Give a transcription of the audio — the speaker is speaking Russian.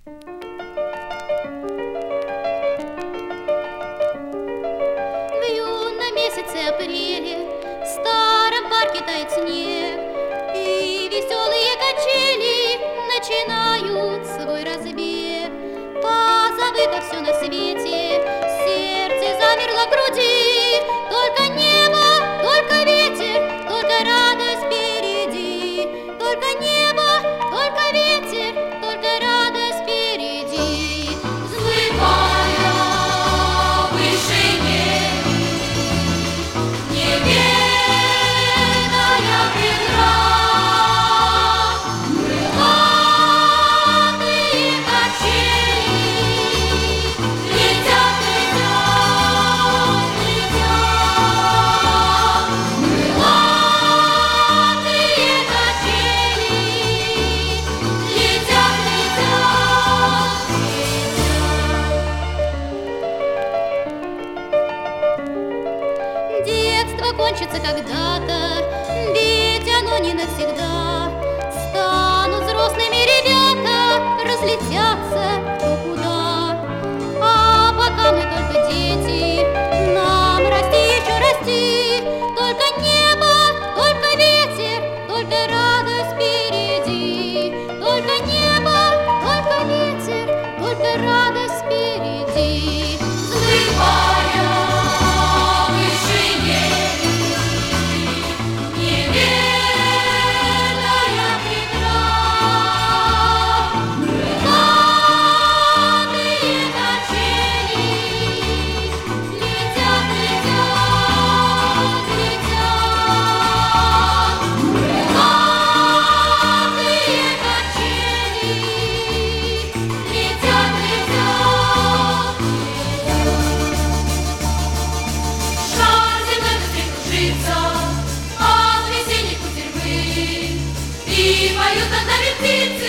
В юном месяце апреле в старом парке тает снег, и веселые качели начинают свой разбег. Позабыто все на свете, сердце замерло в груди, только небо, только ветер, только радость впереди. Только небо, только ветер, только радость впереди. Взмывая в вышине, неведомая преграда, крылатые качели летят, летят, летят. Крылатые качели летят, летят, летят. Детство кончится когда-то, ведь оно не навсегда. Станут взрослыми ребята, разлетятся кто куда. А пока мы только дети, нам расти еще расти. Только небо, только ветер, только радость впереди. Только небо, только ветер, только радость впереди. Взмывая в вышине, неведомая преграда, крылатые качели летят, летят, летят. Крылатые качели летят, летят, летят. Шар земной быстрей кружится от весенней кутерьмы, и поют над нами птицы.